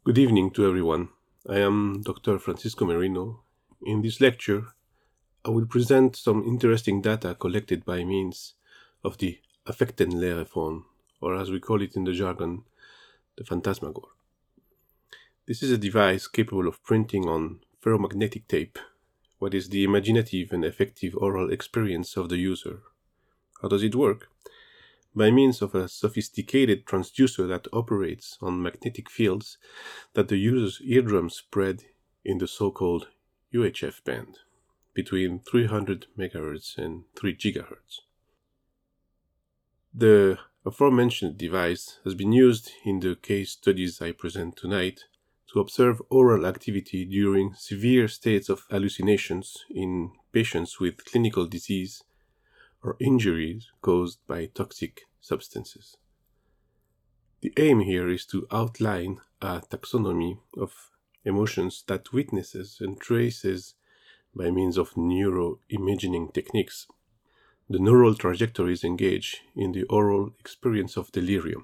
Good evening to everyone. I am Dr. Francisco Merino. In this lecture, I will present some interesting data collected by means of the Effektenlehre-phone, or as we call it in the jargon, the Phantasmagoor. This is a device capable of printing on ferromagnetic tape what is the imaginative and effective oral experience of the user. How does it work? By means of a sophisticated transducer that operates on magnetic fields that the user's eardrums spread in the so-called UHF band, between 300 MHz and 3 GHz. The aforementioned device has been used in the case studies I present tonight to observe oral activity during severe states of hallucinations in patients with clinical disease or injuries caused by toxic substances. The aim here is to outline a taxonomy of emotions that witnesses and traces by means of neuroimaging techniques the neural trajectories engaged in the oral experience of delirium.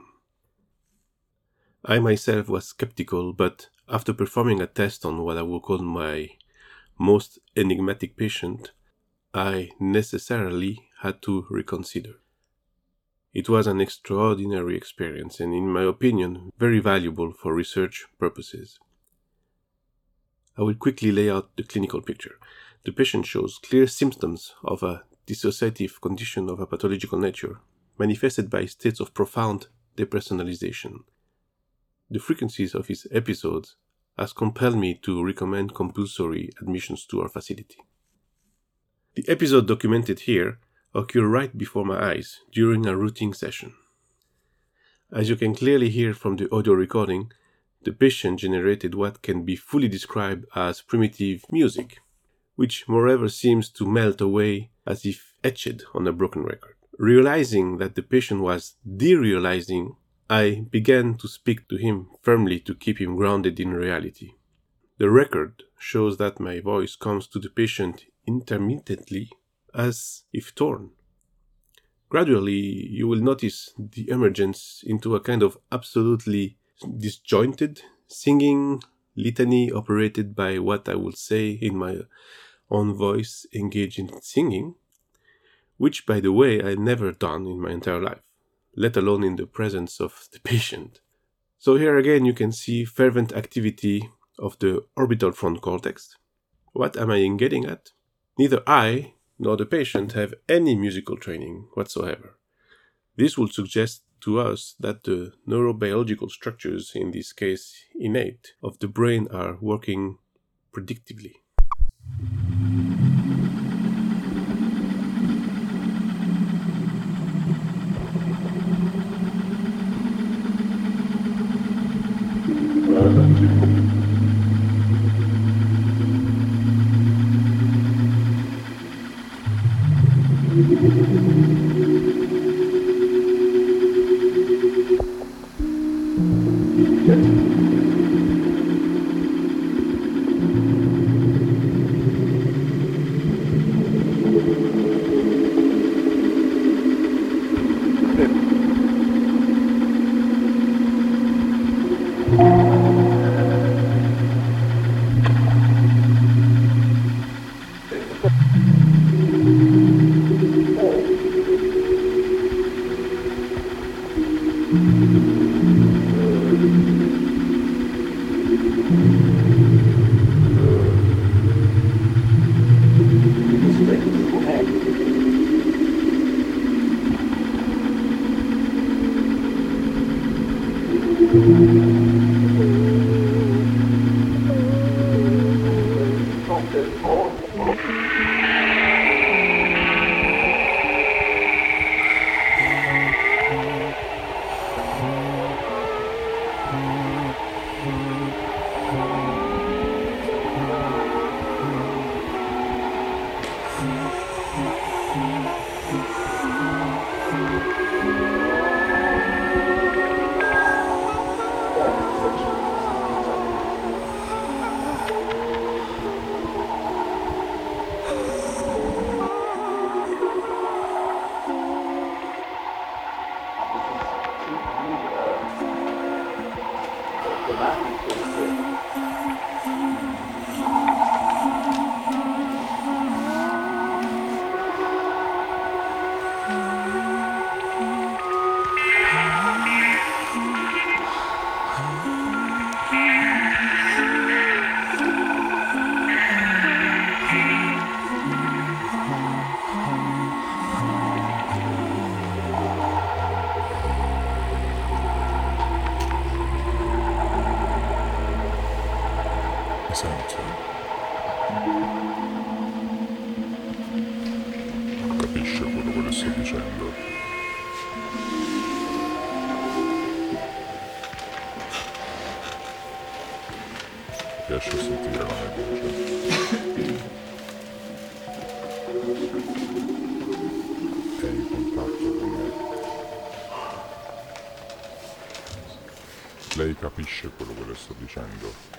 I myself was skeptical, but after performing a test on what I would call my most enigmatic patient, I necessarily had to reconsider. It was an extraordinary experience and, in my opinion, very valuable for research purposes. I will quickly lay out the clinical picture. The patient shows clear symptoms of a dissociative condition of a pathological nature, manifested by states of profound depersonalization. The frequencies of his episodes has compelled me to recommend compulsory admissions to our facility. The episode documented here occurred right before my eyes during a routine session. As you can clearly hear from the audio recording, the patient generated what can be fully described as primitive music, which moreover seems to melt away as if etched on a broken record. Realizing that the patient was derealizing, I began to speak to him firmly to keep him grounded in reality. The record shows that my voice comes to the patient intermittently, as if torn. Gradually, you will notice the emergence into a kind of absolutely disjointed singing litany operated by what I will say in my own voice engaged in singing, which, by the way, I never done in my entire life, let alone in the presence of the patient. So here again you can see fervent activity of the orbital front cortex. What am I getting at? Neither I nor the patient have any musical training whatsoever. This would suggest to us that the neurobiological structures, in this case innate, of the brain are working predictively. Senti, capisce quello che le sto dicendo? Riesce a sentire la mia voce? È in contatto con me. Lei capisce quello che le sto dicendo?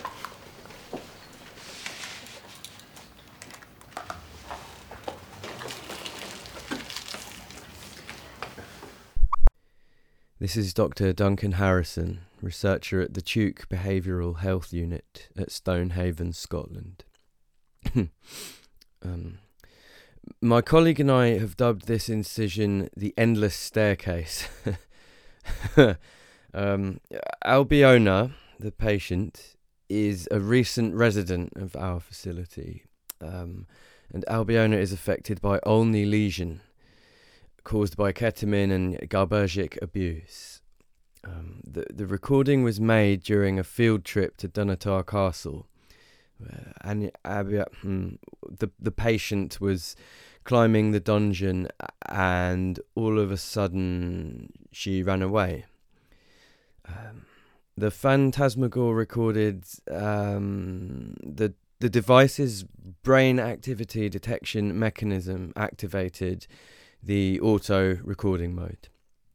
This is Dr. Duncan Harrison, researcher at the Tuke Behavioural Health Unit at Stonehaven, Scotland. My colleague and I have dubbed this incision the Endless Staircase. Albiona, the patient, is a recent resident of our facility, and Albiona is affected by Olney lesion, caused by ketamine and GABAergic abuse. The recording was made during a field trip to Dunatar Castle. The patient was climbing the dungeon and all of a sudden she ran away. The phantasmagoria recorded the device's brain activity detection mechanism activated the auto recording mode.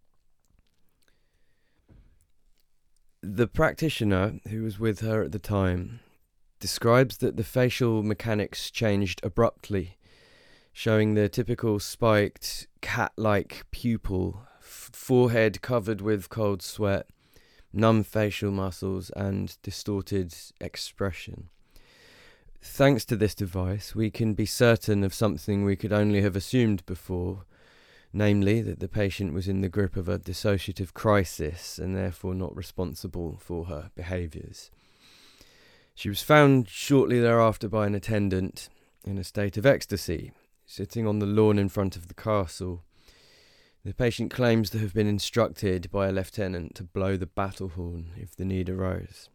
The practitioner, who was with her at the time, describes that the facial mechanics changed abruptly, showing the typical spiked cat-like pupil, forehead covered with cold sweat, numb facial muscles and distorted expression. Thanks to this device, we can be certain of something we could only have assumed before, namely that the patient was in the grip of a dissociative crisis and therefore not responsible for her behaviours. She was found shortly thereafter by an attendant in a state of ecstasy, sitting on the lawn in front of the castle. The patient claims to have been instructed by a lieutenant to blow the battle horn if the need arose.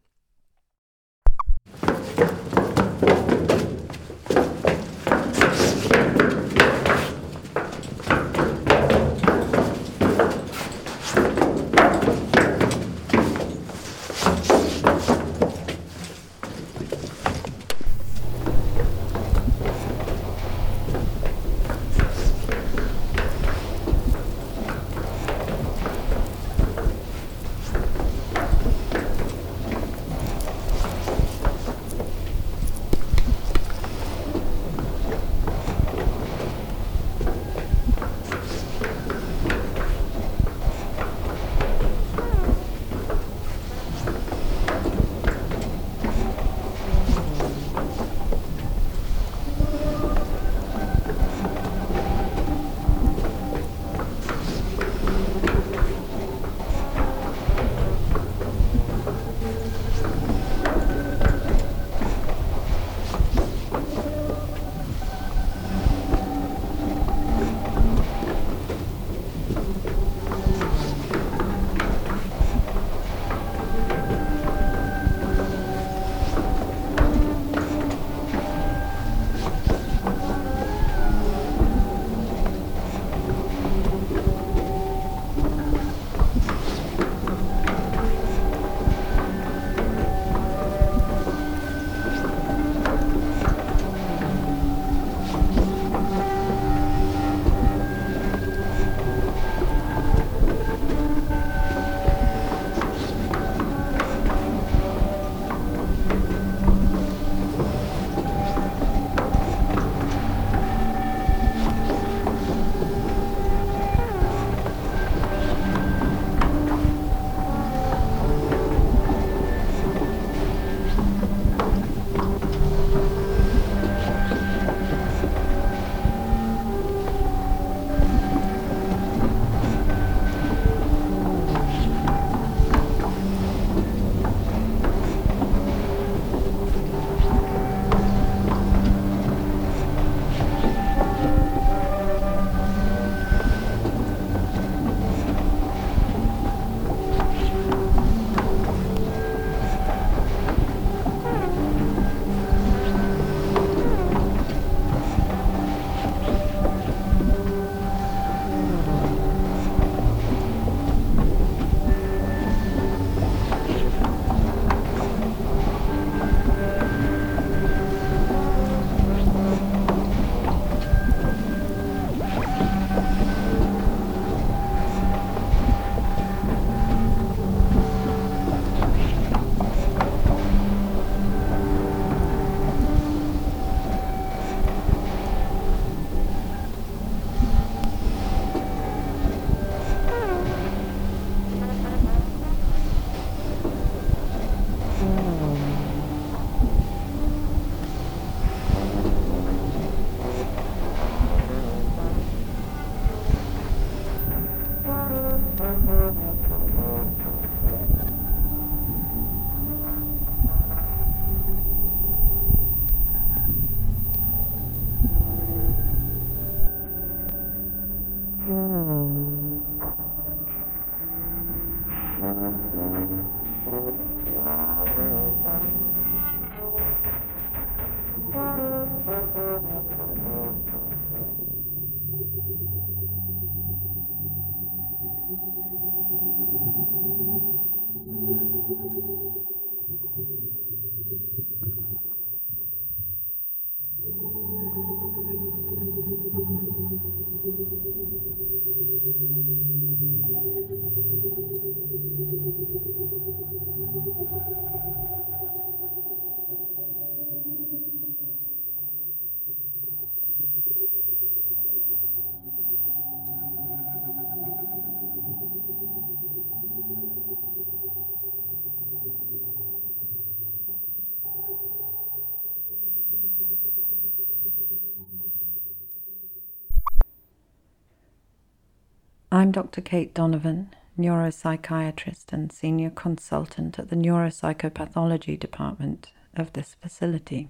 I'm Dr. Kate Donovan, neuropsychiatrist and senior consultant at the neuropsychopathology department of this facility.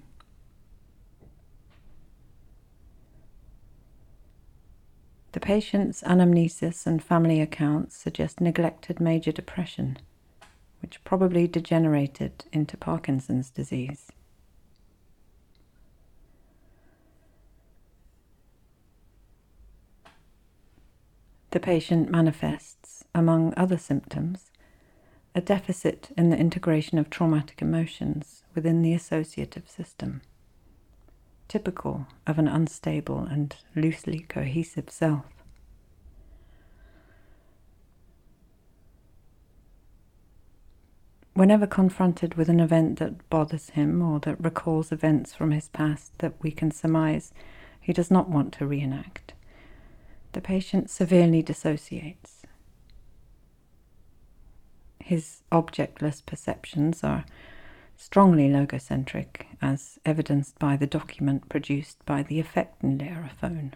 The patient's anamnesis and family accounts suggest neglected major depression, which probably degenerated into Parkinson's disease. The patient manifests, among other symptoms, a deficit in the integration of traumatic emotions within the associative system, typical of an unstable and loosely cohesive self. Whenever confronted with an event that bothers him or that recalls events from his past that we can surmise he does not want to reenact, the patient severely dissociates. His objectless perceptions are strongly logocentric, as evidenced by the document produced by the Effektenlehrer phone.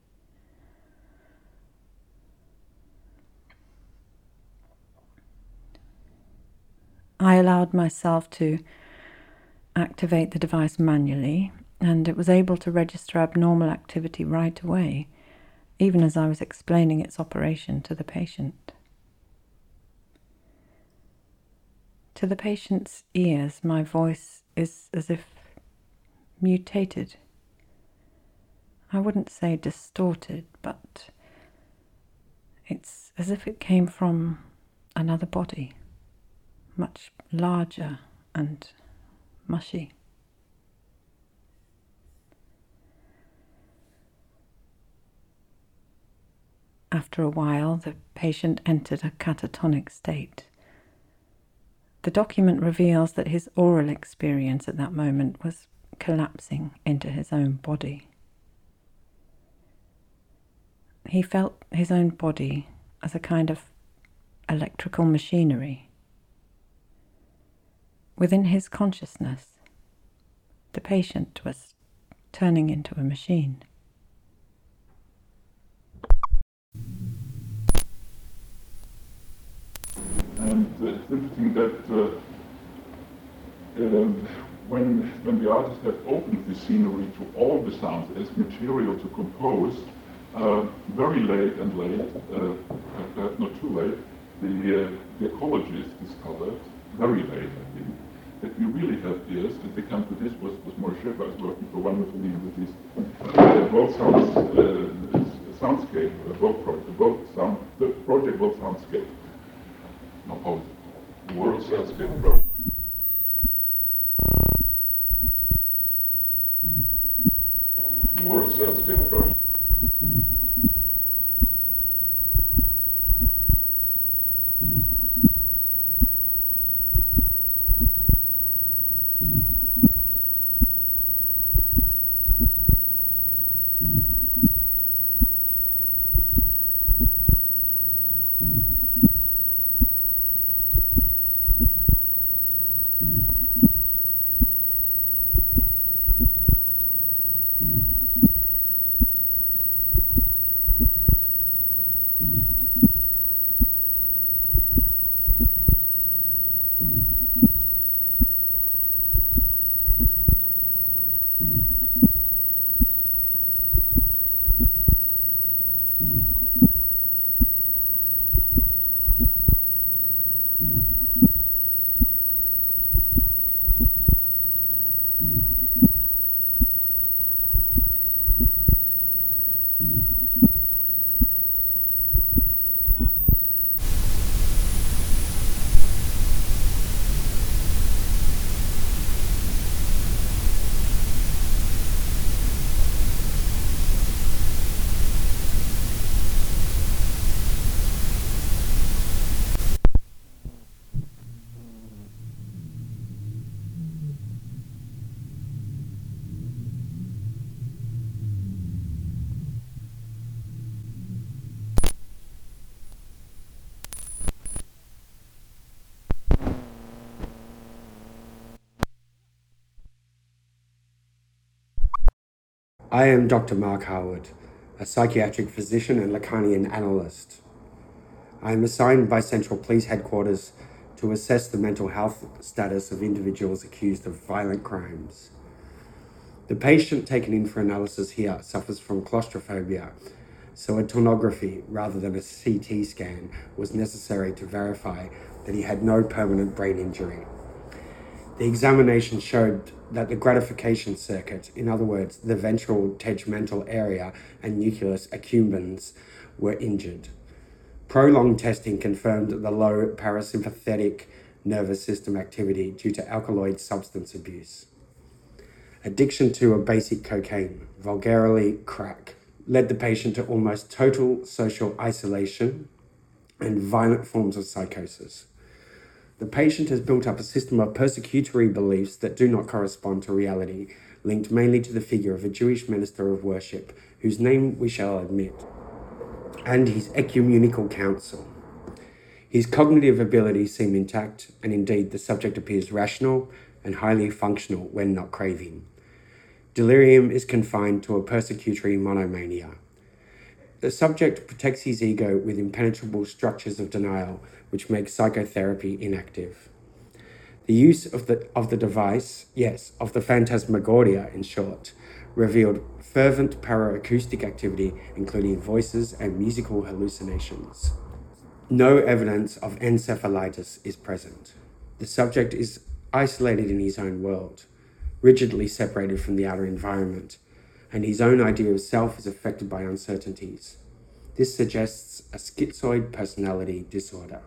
I allowed myself to activate the device manually, and it was able to register abnormal activity right away, even as I was explaining its operation to the patient. To the patient's ears, my voice is as if mutated. I wouldn't say distorted, but it's as if it came from another body, much larger and mushy. After a while, the patient entered a catatonic state. The document reveals that his oral experience at that moment was collapsing into his own body. He felt his own body as a kind of electrical machinery. Within his consciousness, the patient was turning into a machine. And it's interesting that when the artists have opened the scenery to all the sounds as material to compose, very late, perhaps not too late, the ecologists discovered, very late I think, that we really have ears, and they come to this was Moshe was working so wonderfully with this World Soundscape, the project World Soundscape. No, World Soundscape Project. World Soundscape Project. I am Dr. Mark Harwood, a psychiatric physician and Lacanian analyst. I am assigned by Central Police Headquarters to assess the mental health status of individuals accused of violent crimes. The patient taken in for analysis here suffers from claustrophobia, so a tomography rather than a CT scan was necessary to verify that he had no permanent brain injury. The examination showed that the gratification circuit, in other words, the ventral tegmental area and nucleus accumbens, were injured. Prolonged testing confirmed the low parasympathetic nervous system activity due to alkaloid substance abuse. Addiction to a basic cocaine, vulgarly crack, led the patient to almost total social isolation and violent forms of psychosis. The patient has built up a system of persecutory beliefs that do not correspond to reality, linked mainly to the figure of a Jewish minister of worship, whose name we shall omit, and his ecumenical council. His cognitive abilities seem intact, and indeed the subject appears rational and highly functional when not craving. Delirium is confined to a persecutory monomania. The subject protects his ego with impenetrable structures of denial, which makes psychotherapy inactive. The use of the device, of the phantasmagoria in short, revealed fervent paraacoustic activity, including voices and musical hallucinations. No evidence of encephalitis is present. The subject is isolated in his own world, rigidly separated from the outer environment, and his own idea of self is affected by uncertainties. This suggests a schizoid personality disorder.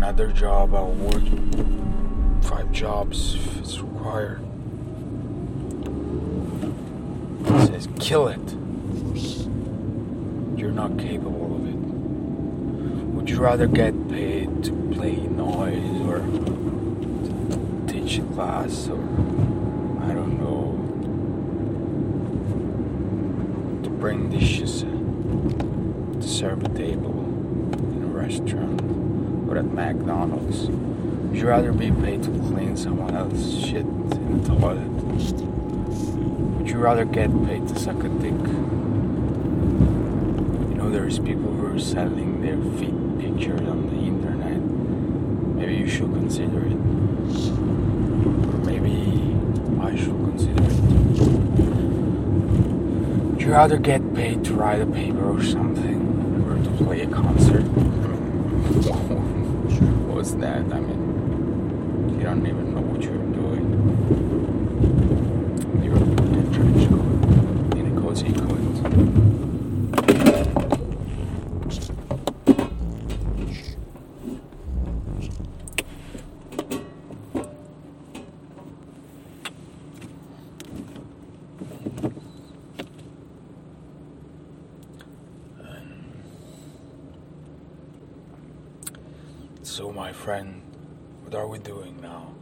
another job, I'll work 5 jobs if it's required. It says, kill it. You're not capable of it. Would you rather get paid to play noise or to teach a class or, I don't know, to bring dishes, to serve a table in a restaurant or at McDonald's? Would you rather be paid to clean someone else's shit in the toilet? Would you rather get paid to suck a dick? You know, there's people who are selling their feet pictures on the internet. Maybe you should consider it. Or maybe I should consider it. Would you rather get paid to write a paper or something? Or to play a concert? What's that? I mean, you don't even know what you're doing. You're in a trench coat, in a cozy coat. So, my friend, what are we doing now?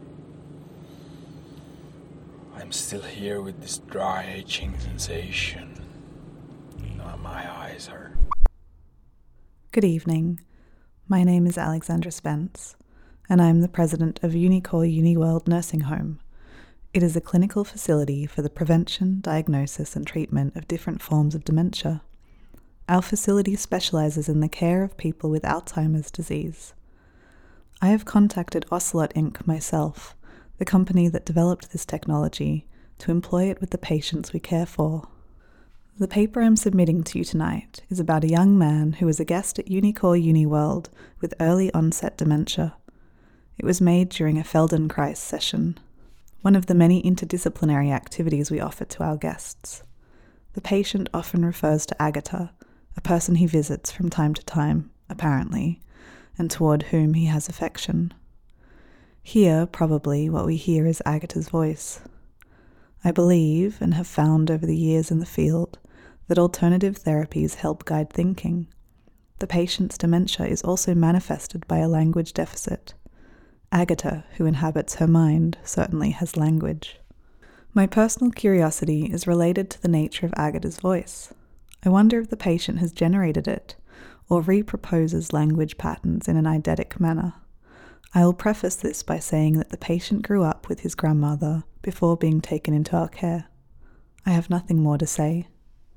I'm still here with this dry, itching sensation. My eyes are... Good evening. My name is Alexandra Spence, and I'm the president of Unicore UniWorld Nursing Home. It is a clinical facility for the prevention, diagnosis, and treatment of different forms of dementia. Our facility specializes in the care of people with Alzheimer's disease. I have contacted Ocelot Inc. myself, the company that developed this technology, to employ it with the patients we care for. The paper I'm submitting to you tonight is about a young man who was a guest at Unicore UniWorld with early onset dementia. It was made during a Feldenkrais session, one of the many interdisciplinary activities we offer to our guests. The patient often refers to Agatha, a person he visits from time to time, apparently, and toward whom he has affection. Here, probably, what we hear is Agatha's voice. I believe, and have found over the years in the field, that alternative therapies help guide thinking. The patient's dementia is also manifested by a language deficit. Agatha, who inhabits her mind, certainly has language. My personal curiosity is related to the nature of Agatha's voice. I wonder if the patient has generated it, or reproposes language patterns in an eidetic manner. I will preface this by saying that the patient grew up with his grandmother before being taken into our care. I have nothing more to say.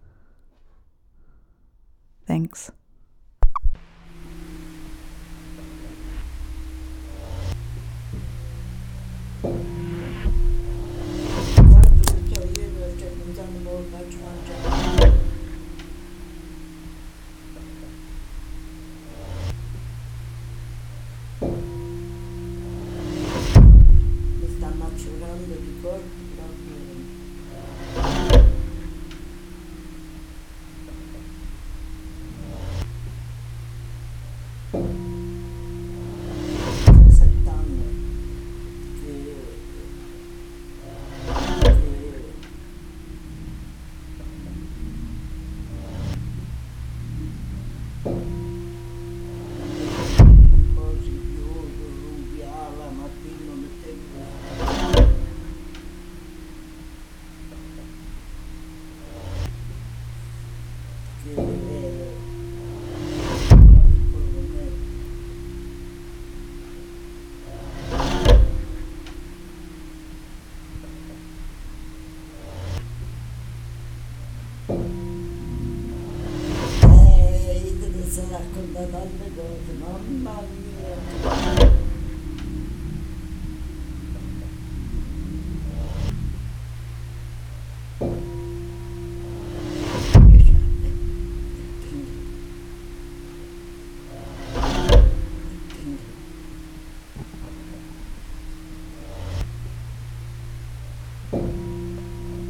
Thanks.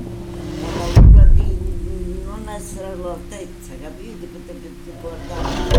Non essere all'altezza, capite? Potete guardare.